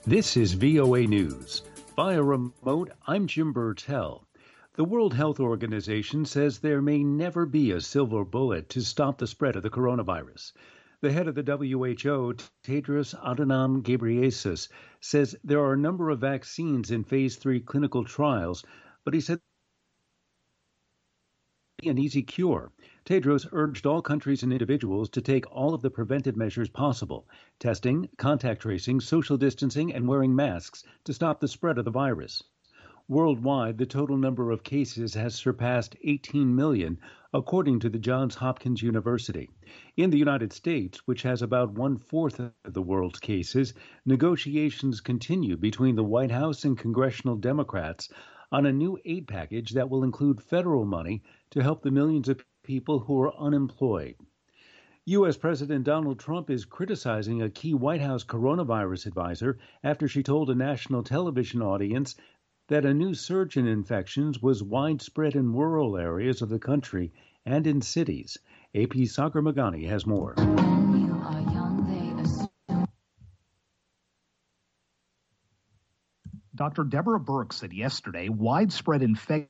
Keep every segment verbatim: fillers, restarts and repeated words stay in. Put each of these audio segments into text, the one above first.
This is V O A News. Via remote, I'm Jim Burtell. The World Health Organization says there may never be a silver bullet to stop the spread of the coronavirus. The head of the W H O, Tedros Adhanom Ghebreyesus, says there are a number of vaccines in phase three clinical trials, but he said an easy cure. Tedros urged all countries and individuals to take all of the preventive measures possible: testing, contact tracing, social distancing, and wearing masks to stop the spread of the virus. Worldwide, the total number of cases has surpassed eighteen million, according to the Johns Hopkins University. In the United States, which has about one-fourth of the world's cases, negotiations continue between the White House and congressional Democrats on a new aid package that will include federal money to help the millions of people who are unemployed. U S. President Donald Trump is criticizing a key White House coronavirus advisor after she told a national television audience that a new surge in infections was widespread in rural areas of the country and in cities. A P Sagar Magani has more. Doctor Deborah Birx said yesterday widespread infection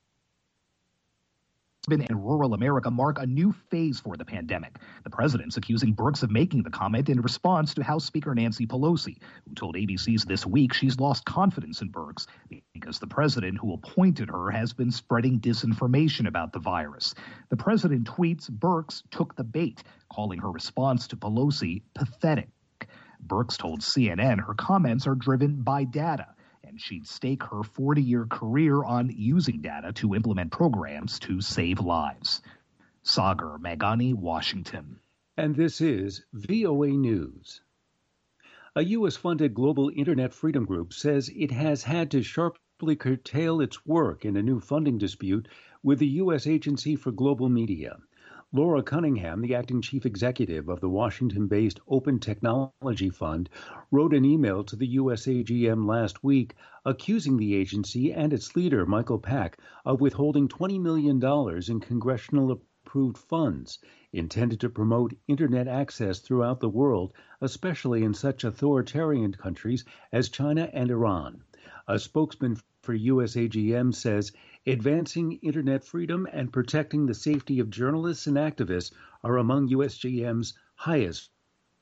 in rural America mark a new phase for the pandemic. The president's accusing Birx of making the comment in response to House Speaker Nancy Pelosi, who told A B C's This Week she's lost confidence in Birx because the president who appointed her has been spreading disinformation about the virus. The president tweets Birx took the bait, calling her response to Pelosi pathetic. Birx told C N N her comments are driven by data, and she'd stake her forty-year career on using data to implement programs to save lives. Sagar Magani, Washington. And this is V O A News. A U S-funded global Internet freedom group says it has had to sharply curtail its work in a new funding dispute with the U S Agency for Global Media. Laura Cunningham, the acting chief executive of the Washington-based Open Technology Fund, wrote an email to the U S A G M last week accusing the agency and its leader, Michael Pack, of withholding twenty million dollars in congressional-approved funds intended to promote Internet access throughout the world, especially in such authoritarian countries as China and Iran. A spokesman for U S A G M says advancing Internet freedom and protecting the safety of journalists and activists are among U S G M's highest.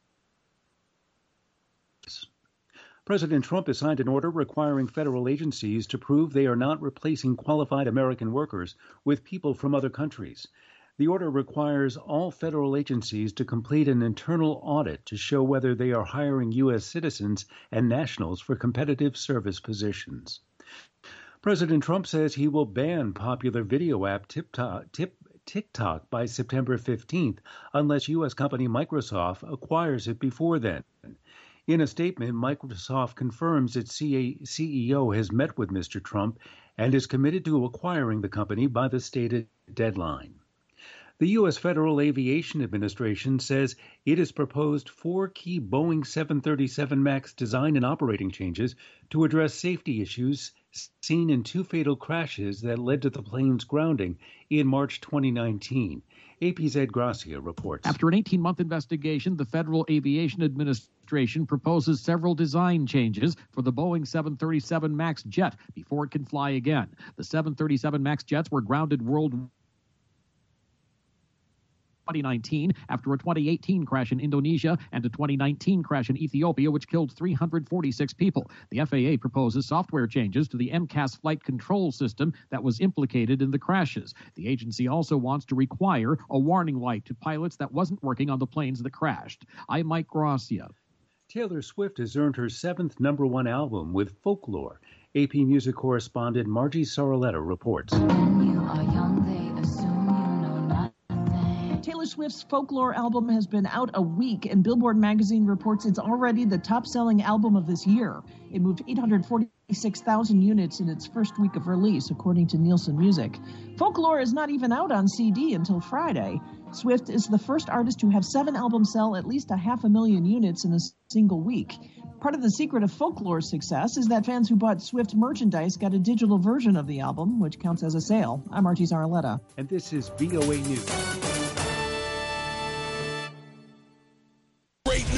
President Trump has signed an order requiring federal agencies to prove they are not replacing qualified American workers with people from other countries. The order requires all federal agencies to complete an internal audit to show whether they are hiring U S citizens and nationals for competitive service positions. President Trump says he will ban popular video app TikTok, TikTok by September fifteenth unless U S company Microsoft acquires it before then. In a statement, Microsoft confirms its C E O has met with Mister Trump and is committed to acquiring the company by the stated deadline. The U S. Federal Aviation Administration says it has proposed four key Boeing seven thirty-seven MAX design and operating changes to address safety issues seen in two fatal crashes that led to the plane's grounding in March twenty nineteen. A P's Ed Gracia reports. After an eighteen-month investigation, the Federal Aviation Administration proposes several design changes for the Boeing seven thirty-seven MAX jet before it can fly again. The seven thirty-seven MAX jets were grounded worldwide twenty nineteen after a twenty eighteen crash in Indonesia and a twenty nineteen crash in Ethiopia, which killed three hundred forty-six people. The F A A proposes software changes to the M C A S flight control system that was implicated in the crashes. The agency also wants to require a warning light to pilots that wasn't working on the planes that crashed. I'm Mike Gracia. Taylor Swift has earned her seventh number one album with Folklore. A P Music correspondent Margie Saraletta reports. When you are young, they assume you know nothing. Taylor Swift's Folklore album has been out a week, and Billboard magazine reports it's already the top-selling album of this year. It moved eight hundred forty-six thousand units in its first week of release, according to Nielsen Music. Folklore is not even out on C D until Friday. Swift is the first artist to have seven albums sell at least a half a million units in a single week. Part of the secret of Folklore's success is that fans who bought Swift merchandise got a digital version of the album, which counts as a sale. I'm Margie Zaraletta. And this is V O A News.